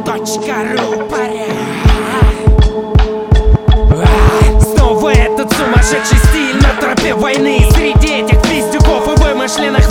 Ру, паря. Снова этот сумасшедший стиль на тропе войны. Среди этих пиздюков и вымышленных